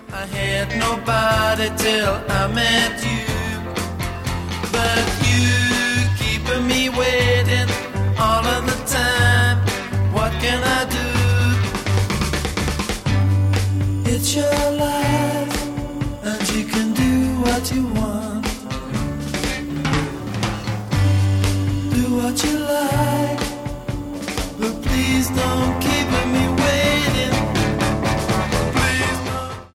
I had nobody till I met you, but you keeping me waiting all of the time. What can I do? It's your life, and you can do what you want. Do what you like, but please don't